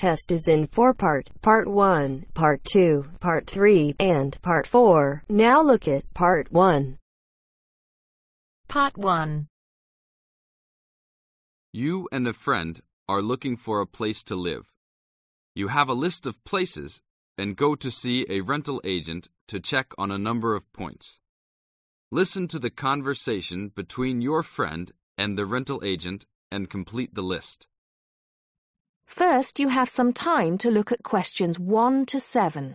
test is in 4 parts: Part 1, Part 2, Part 3, and Part 4. Now look at Part 1. Part 1. You and a friend are looking for a place to live. You have a list of places and go to see a rental agent to check on a number of points. Listen to the conversation between your friend and the rental agent and complete the list. First, you have some time to look at questions 1 to 7.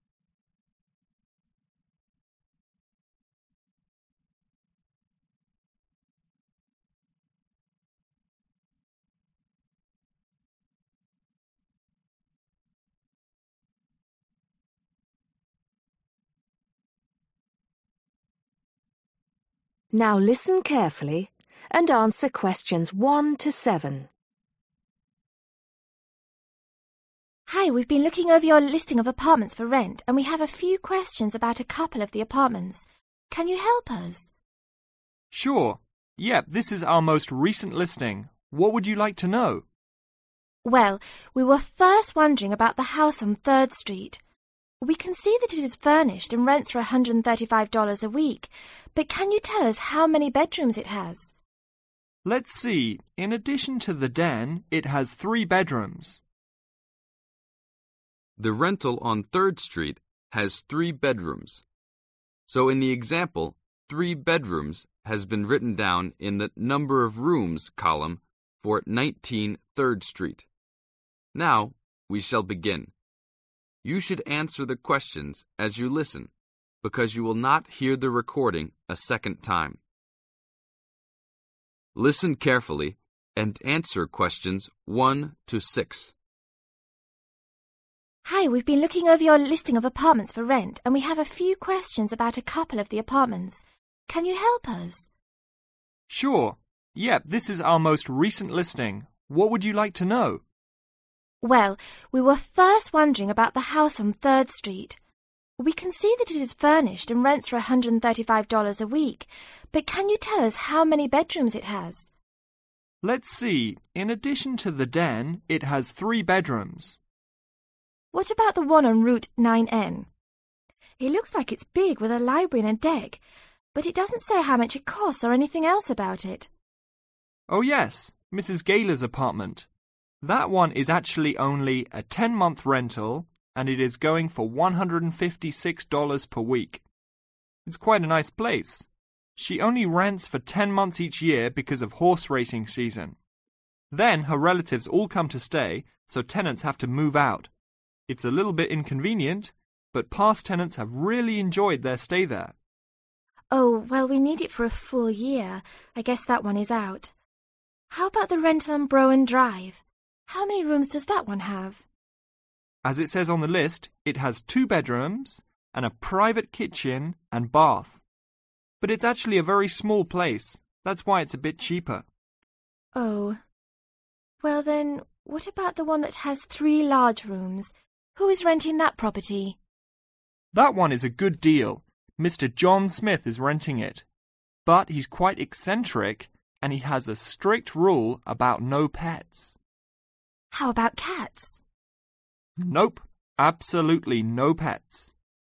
Now listen carefully and answer questions 1 to 7. Hi, we've been looking over your listing of apartments for rent, and we have a few questions about a couple of the apartments. Can you help us? Sure. Yep, this is our most recent listing. What would you like to know? Well, we were first wondering about the house on 3rd Street. We can see that it is furnished and rents for $135 a week, but can you tell us how many bedrooms it has? Let's see. In addition to the den, it has 3 bedrooms. The rental on 3rd Street has 3 bedrooms. So in the example, 3 bedrooms has been written down in the number of rooms column for 19 3rd Street. Now we shall begin. You should answer the questions as you listen, because you will not hear the recording a second time. Listen carefully and answer questions 1 to 6. Hi, we've been looking over your listing of apartments for rent, and we have a few questions about a couple of the apartments. Can you help us? Sure. Yep, this is our most recent listing. What would you like to know? Well, we were first wondering about the house on 3rd Street. We can see that it is furnished and rents for $135 a week, but can you tell us how many bedrooms it has? Let's see. In addition to the den, it has 3 bedrooms. What about the one on Route 9N? It looks like it's big with a library and a deck, but it doesn't say how much it costs or anything else about it. Oh yes, Mrs. Gaylor's apartment. That one is actually only a 10-month rental, and it is going for $156 per week. It's quite a nice place. She only rents for 10 months each year because of horse racing season. Then her relatives all come to stay, so tenants have to move out. It's a little bit inconvenient, but past tenants have really enjoyed their stay there. Oh, well, we need it for a full year. I guess that one is out. How about the rental on Broen Drive? How many rooms does that one have? As it says on the list, it has 2 bedrooms and a private kitchen and bath. But it's actually a very small place. That's why it's a bit cheaper. Oh. Well then, what about the one that has 3 large rooms? Who is renting that property? That one is a good deal. Mr. John Smith is renting it. But he's quite eccentric and he has a strict rule about no pets. How about cats? Nope, absolutely no pets.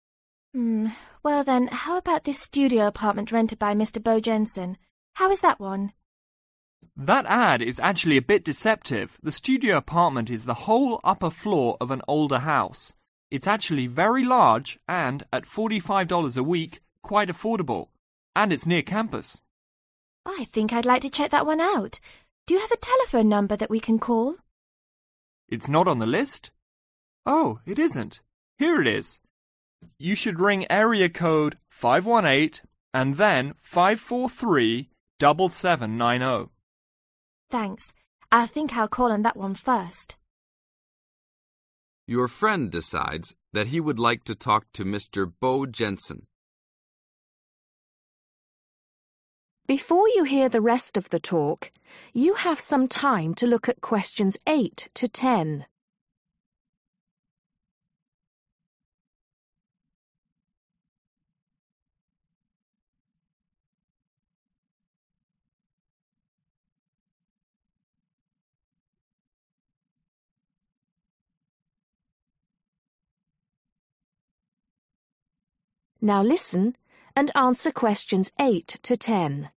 Well then, how about this studio apartment rented by Mr. Bo Jensen? How is that one? That ad is actually a bit deceptive. The studio apartment is the whole upper floor of an older house. It's actually very large and, at $45 a week, quite affordable. And it's near campus. I think I'd like to check that one out. Do you have a telephone number that we can call? It's not on the list? Oh, it isn't. Here it is. You should ring area code 518 and then 543-7790. Thanks. I think I'll call on that one first. Your friend decides that he would like to talk to Mr. Bo Jensen. Before you hear the rest of the talk, you have some time to look at questions 8 to 10. Now listen and answer questions 8 to 10.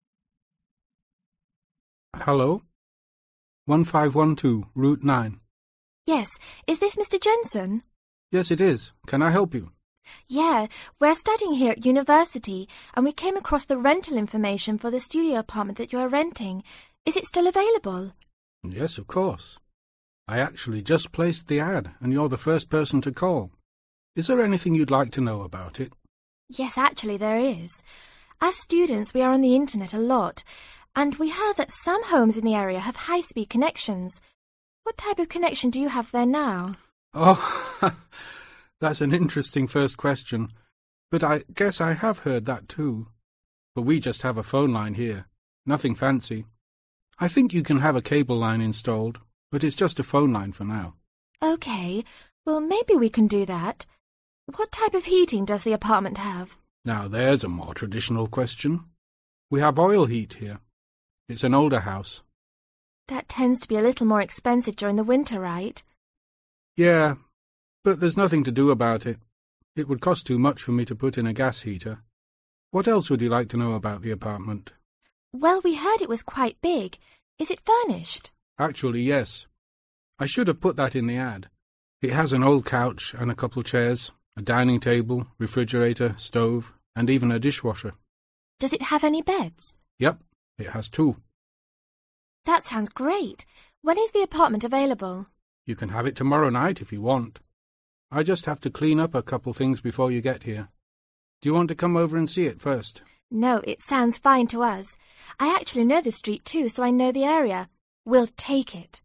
Hello? 1512, Route 9. Yes, is this Mr. Jensen? Yes, it is. Can I help you? Yeah, we're studying here at university and we came across the rental information for the studio apartment that you are renting. Is it still available? Yes, of course. I actually just placed the ad and you're the first person to call. Is there anything you'd like to know about it? Yes, actually there is. As students, we are on the internet a lot, and we heard that some homes in the area have high-speed connections. What type of connection do you have there now? Oh, that's an interesting first question. But I guess I have heard that too. But we just have a phone line here. Nothing fancy. I think you can have a cable line installed, but it's just a phone line for now. Okay, well maybe we can do that. What type of heating does the apartment have? Now there's a more traditional question. We have oil heat here. It's an older house. That tends to be a little more expensive during the winter, right? Yeah, but there's nothing to do about it. It would cost too much for me to put in a gas heater. What else would you like to know about the apartment? Well, we heard it was quite big. Is it furnished? Actually, yes. I should have put that in the ad. It has an old couch and a couple chairs, a dining table, refrigerator, stove, and even a dishwasher. Does it have any beds? Yep, it has 2. That sounds great. When is the apartment available? You can have it tomorrow night if you want. I just have to clean up a couple things before you get here. Do you want to come over and see it first? No, it sounds fine to us. I actually know the street too, so I know the area. We'll take it.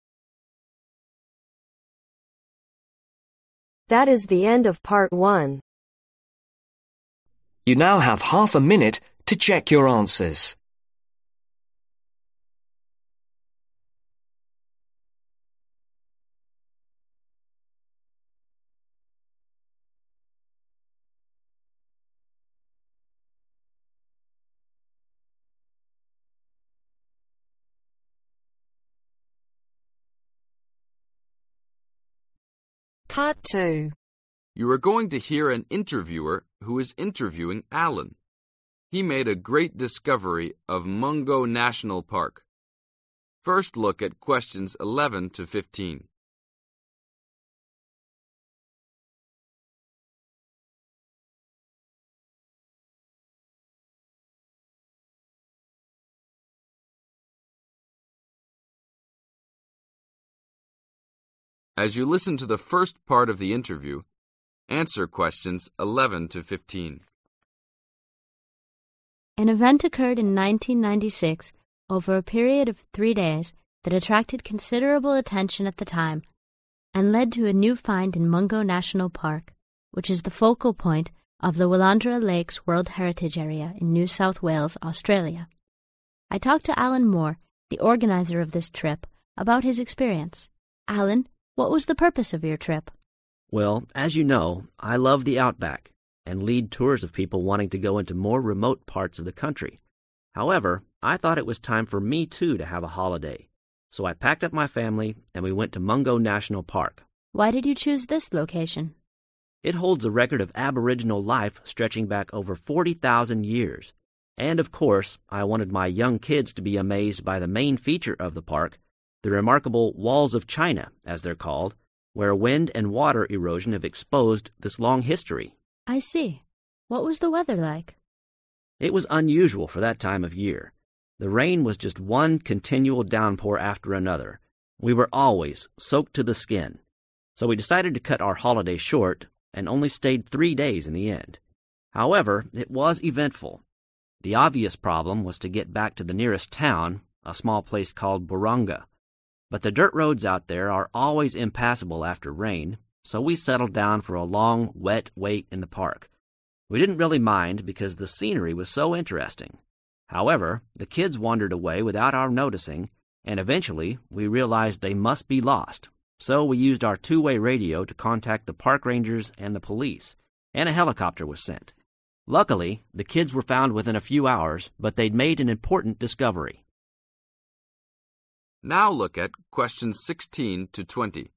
That is the end of part 1. You now have half a minute to check your answers. Part 2. You are going to hear an interviewer who is interviewing Alan. He made a great discovery of Mungo National Park. First look at questions 11 to 15. As you listen to the first part of the interview, answer questions 11 to 15. An event occurred in 1996 over a period of 3 days that attracted considerable attention at the time and led to a new find in Mungo National Park, which is the focal point of the Willandra Lakes World Heritage Area in New South Wales, Australia. I talked to Alan Moore, the organizer of this trip, about his experience. Alan, what was the purpose of your trip? Well, as you know, I love the outback and lead tours of people wanting to go into more remote parts of the country. However, I thought it was time for me too to have a holiday. So I packed up my family and we went to Mungo National Park. Why did you choose this location? It holds a record of Aboriginal life stretching back over 40,000 years. And of course, I wanted my young kids to be amazed by the main feature of the park, the remarkable Walls of China, as they're called, where wind and water erosion have exposed this long history. I see. What was the weather like? It was unusual for that time of year. The rain was just one continual downpour after another. We were always soaked to the skin. So we decided to cut our holiday short and only stayed 3 days in the end. However, it was eventful. The obvious problem was to get back to the nearest town, a small place called Burunga. But the dirt roads out there are always impassable after rain, so we settled down for a long, wet wait in the park. We didn't really mind because the scenery was so interesting. However, the kids wandered away without our noticing, and eventually we realized they must be lost. So we used our two-way radio to contact the park rangers and the police, and a helicopter was sent. Luckily, the kids were found within a few hours, but they'd made an important discovery. Now look at questions 16 to 20.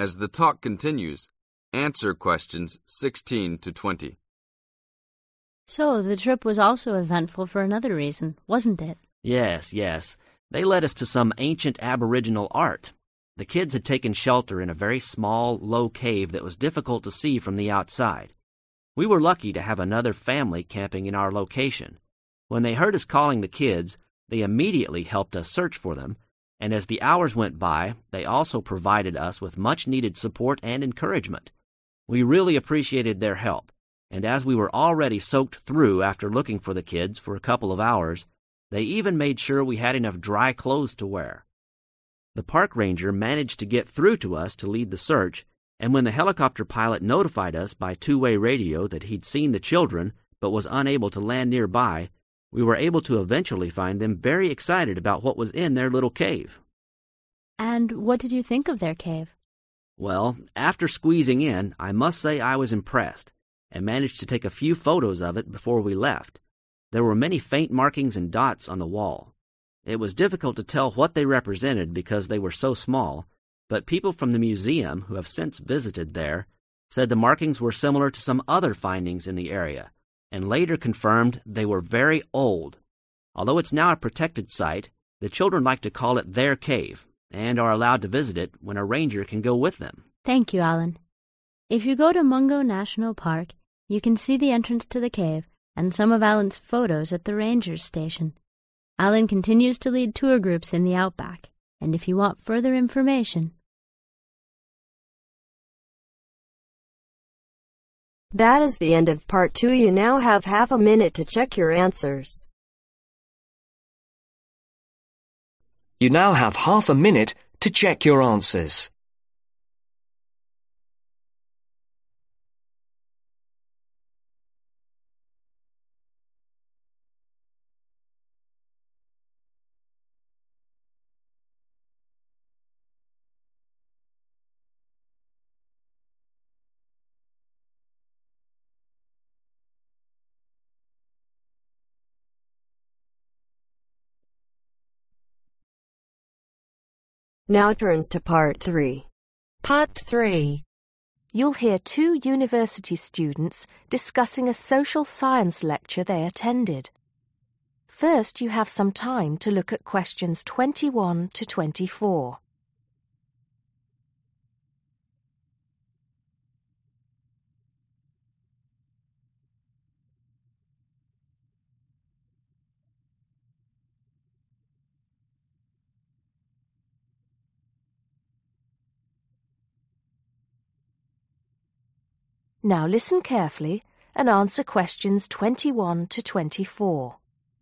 As the talk continues, answer questions 16 to 20. So, the trip was also eventful for another reason, wasn't it? Yes, yes. They led us to some ancient Aboriginal art. The kids had taken shelter in a very small, low cave that was difficult to see from the outside. We were lucky to have another family camping in our location. When they heard us calling the kids, they immediately helped us search for them, and as the hours went by, they also provided us with much-needed support and encouragement. We really appreciated their help, and as we were already soaked through after looking for the kids for a couple of hours, they even made sure we had enough dry clothes to wear. The park ranger managed to get through to us to lead the search, and when the helicopter pilot notified us by two-way radio that he'd seen the children but was unable to land nearby, we were able to eventually find them very excited about what was in their little cave. And what did you think of their cave? Well, after squeezing in, I must say I was impressed, and managed to take a few photos of it before we left. There were many faint markings and dots on the wall. It was difficult to tell what they represented because they were so small, but people from the museum who have since visited there said the markings were similar to some other findings in the area, and later confirmed they were very old. Although it's now a protected site, the children like to call it their cave, and are allowed to visit it when a ranger can go with them. Thank you, Alan. If you go to Mungo National Park, you can see the entrance to the cave and some of Alan's photos at the ranger's station. Alan continues to lead tour groups in the outback, and if you want further information... That is the end of part 2. You now have half a minute to check your answers. You now have half a minute to check your answers. Now turns to part 3. Part 3. You'll hear two university students discussing a social science lecture they attended. First, you have some time to look at questions 21 to 24. Now listen carefully and answer questions 21 to 24.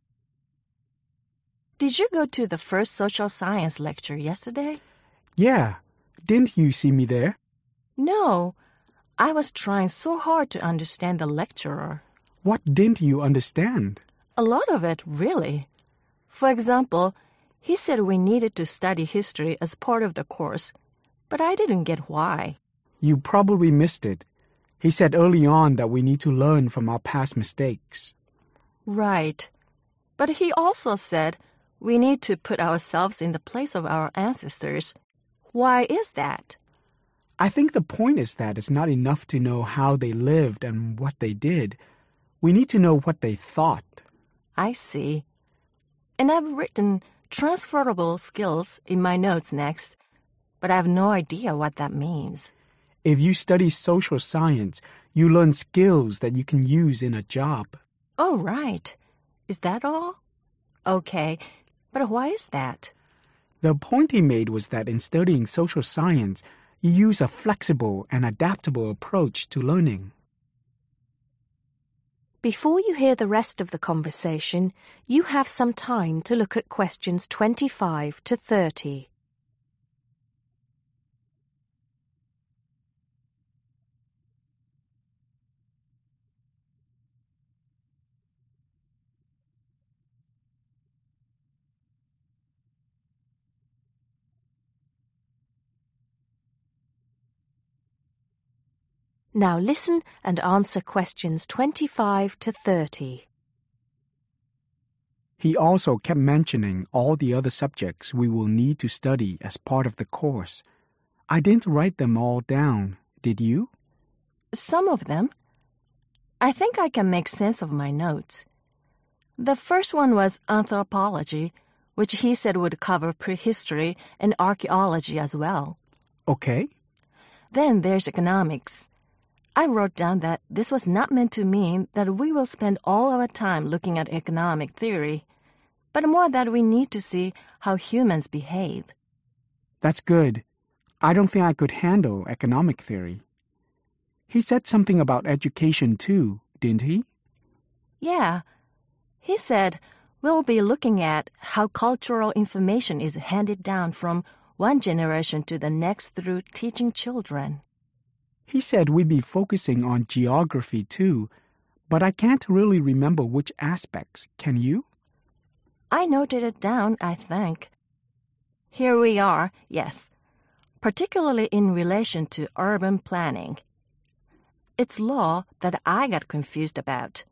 Did you go to the first social science lecture yesterday? Yeah. Didn't you see me there? No. I was trying so hard to understand the lecturer. What didn't you understand? A lot of it, really. For example, he said we needed to study history as part of the course, but I didn't get why. You probably missed it. He said early on that we need to learn from our past mistakes. Right. But he also said we need to put ourselves in the place of our ancestors. Why is that? I think the point is that it's not enough to know how they lived and what they did. We need to know what they thought. I see. And I've written transferable skills in my notes next, but I have no idea what that means. If you study social science, you learn skills that you can use in a job. Oh, right. Is that all? Okay, but why is that? The point he made was that in studying social science, you use a flexible and adaptable approach to learning. Before you hear the rest of the conversation, you have some time to look at questions 25 to 30. Now listen and answer questions 25 to 30. He also kept mentioning all the other subjects we will need to study as part of the course. I didn't write them all down, did you? Some of them. I think I can make sense of my notes. The first one was anthropology, which he said would cover prehistory and archaeology as well. Okay. Then there's economics. I wrote down that this was not meant to mean that we will spend all our time looking at economic theory, but more that we need to see how humans behave. That's good. I don't think I could handle economic theory. He said something about education too, didn't he? Yeah. He said we'll be looking at how cultural information is handed down from one generation to the next through teaching children. He said we'd be focusing on geography too, but I can't really remember which aspects. Can you? I noted it down, I think. Here we are, yes, particularly in relation to urban planning. It's law that I got confused about.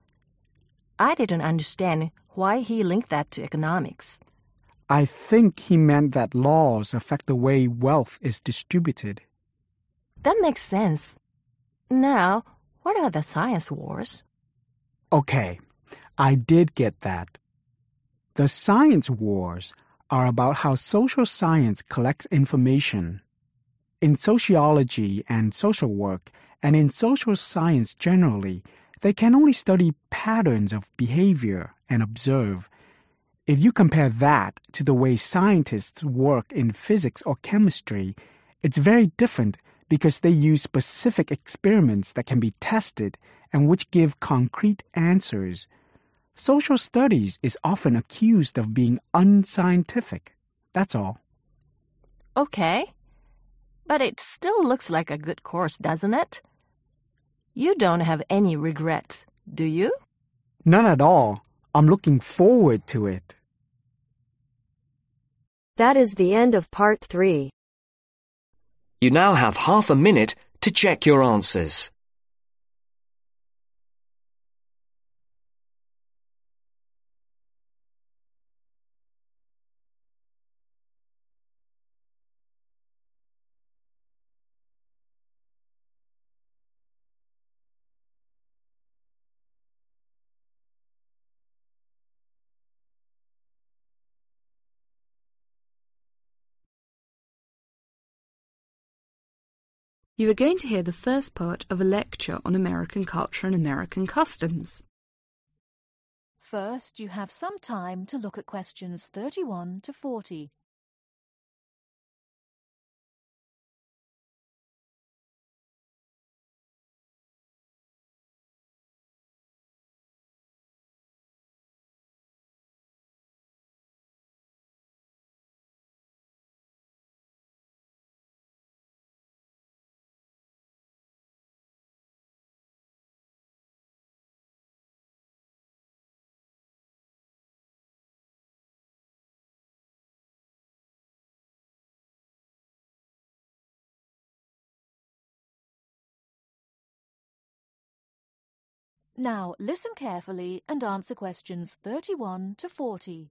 I didn't understand why he linked that to economics. I think he meant that laws affect the way wealth is distributed. That makes sense. Now, what are the science wars? Okay, I did get that. The science wars are about how social science collects information. In sociology and social work, and in social science generally, they can only study patterns of behavior and observe. If you compare that to the way scientists work in physics or chemistry, it's very different because they use specific experiments that can be tested and which give concrete answers. Social studies is often accused of being unscientific. That's all. Okay. But it still looks like a good course, doesn't it? You don't have any regrets, do you? None at all. I'm looking forward to it. That is the end of part 3. You now have half a minute to check your answers. You are going to hear the first part of a lecture on American culture and American customs. First, you have some time to look at questions 31 to 40. Now listen carefully and answer questions 31 to 40.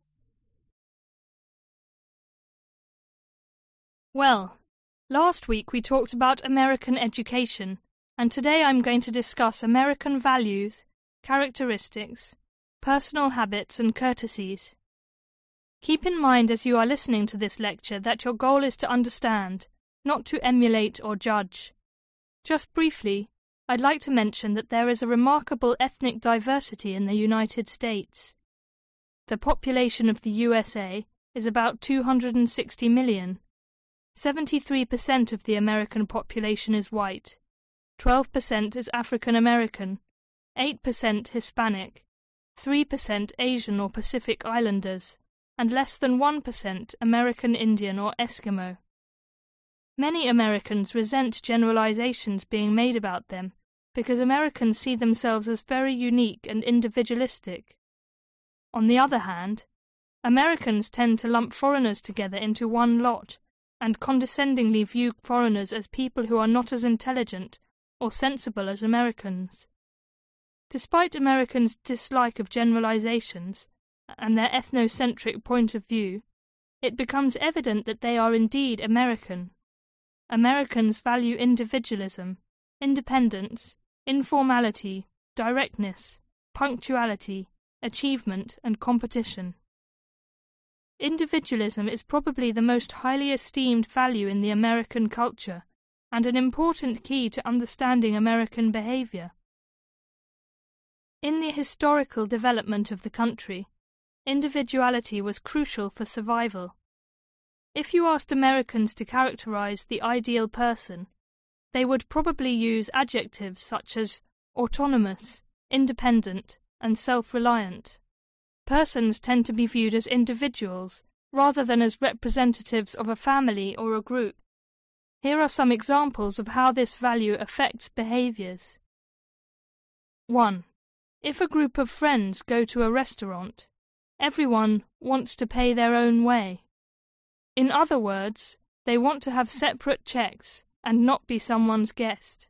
Well, last week we talked about American education, and today I'm going to discuss American values, characteristics, personal habits and courtesies. Keep in mind as you are listening to this lecture that your goal is to understand, not to emulate or judge. Just briefly, I'd like to mention that there is a remarkable ethnic diversity in the United States. The population of the USA is about 260 million. 73% of the American population is white, 12% is African American, 8% Hispanic, 3% Asian or Pacific Islanders, and less than 1% American Indian or Eskimo. Many Americans resent generalizations being made about them because Americans see themselves as very unique and individualistic. On the other hand, Americans tend to lump foreigners together into one lot and condescendingly view foreigners as people who are not as intelligent or sensible as Americans. Despite Americans' dislike of generalizations and their ethnocentric point of view, it becomes evident that they are indeed American. Americans value individualism, independence, informality, directness, punctuality, achievement, and competition. Individualism is probably the most highly esteemed value in the American culture and an important key to understanding American behavior. In the historical development of the country, individuality was crucial for survival. If you asked Americans to characterize the ideal person, they would probably use adjectives such as autonomous, independent, and self-reliant. Persons tend to be viewed as individuals rather than as representatives of a family or a group. Here are some examples of how this value affects behaviors. 1. If a group of friends go to a restaurant, everyone wants to pay their own way. In other words, they want to have separate checks and not be someone's guest.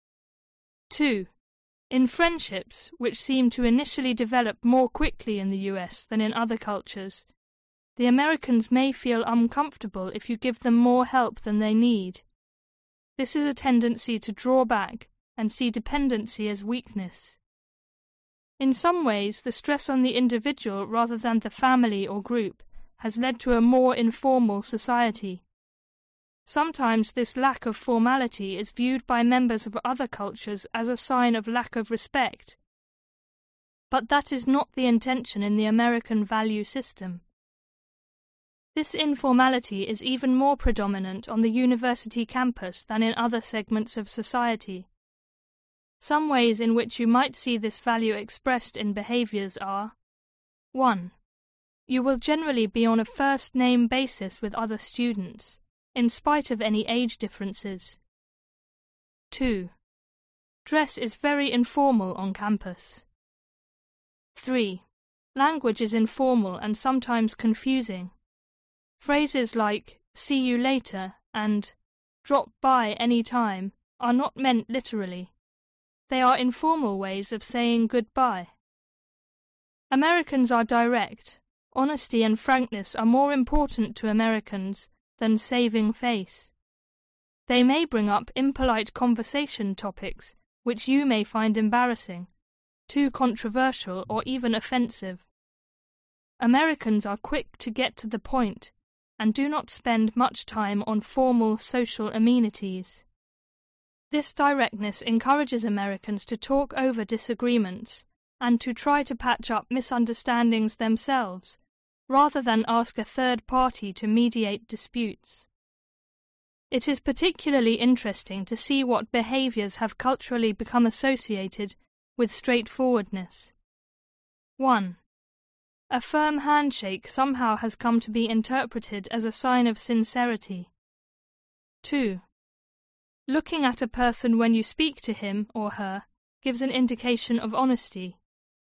2. In friendships, which seem to initially develop more quickly in the US than in other cultures, the Americans may feel uncomfortable if you give them more help than they need. This is a tendency to draw back and see dependency as weakness. In some ways, the stress on the individual rather than the family or group has led to a more informal society. Sometimes this lack of formality is viewed by members of other cultures as a sign of lack of respect. But that is not the intention in the American value system. This informality is even more predominant on the university campus than in other segments of society. Some ways in which you might see this value expressed in behaviors are: 1. You will generally be on a first-name basis with other students, in spite of any age differences. 2. Dress is very informal on campus. 3. Language is informal and sometimes confusing. Phrases like "see you later" and "drop by any time" are not meant literally. They are informal ways of saying goodbye. Americans are direct. Honesty and frankness are more important to Americans than saving face. They may bring up impolite conversation topics which you may find embarrassing, too controversial, or even offensive. Americans are quick to get to the point and do not spend much time on formal social amenities. This directness encourages Americans to talk over disagreements and to try to patch up misunderstandings themselves, rather than ask a third party to mediate disputes. It is particularly interesting to see what behaviors have culturally become associated with straightforwardness. 1. A firm handshake somehow has come to be interpreted as a sign of sincerity. 2. Looking at a person when you speak to him or her gives an indication of honesty.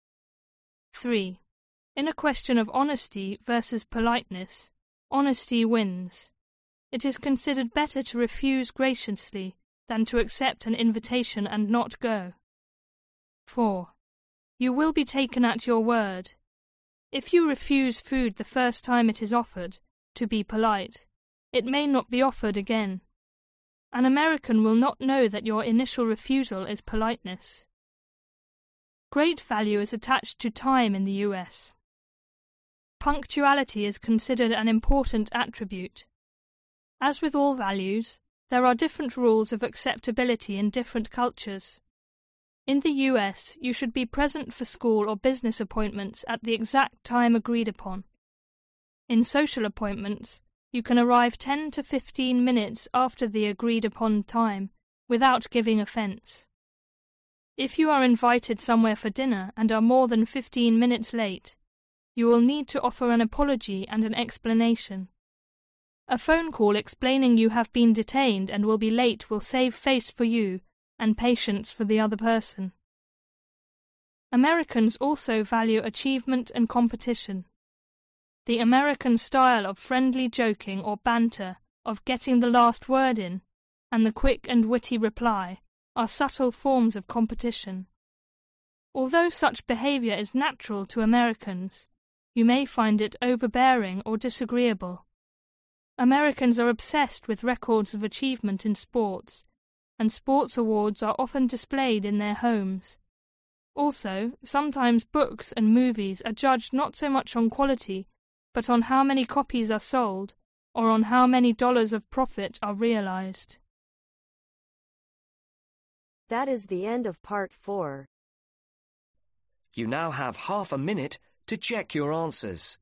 3. In a question of honesty versus politeness, honesty wins. It is considered better to refuse graciously than to accept an invitation and not go. 4. You will be taken at your word. If you refuse food the first time it is offered, to be polite, it may not be offered again. An American will not know that your initial refusal is politeness. Great value is attached to time in the US. Punctuality is considered an important attribute. As with all values, there are different rules of acceptability in different cultures. In the US, you should be present for school or business appointments at the exact time agreed upon. In social appointments, you can arrive 10 to 15 minutes after the agreed-upon time without giving offence. If you are invited somewhere for dinner and are more than 15 minutes late, you will need to offer an apology and an explanation. A phone call explaining you have been detained and will be late will save face for you and patience for the other person. Americans also value achievement and competition. The American style of friendly joking or banter, of getting the last word in, and the quick and witty reply are subtle forms of competition. Although such behavior is natural to Americans, you may find it overbearing or disagreeable. Americans are obsessed with records of achievement in sports, and sports awards are often displayed in their homes. Also, sometimes books and movies are judged not so much on quality, but on how many copies are sold, or on how many dollars of profit are realized. That is the end of part 4. You now have half a minute to check your answers.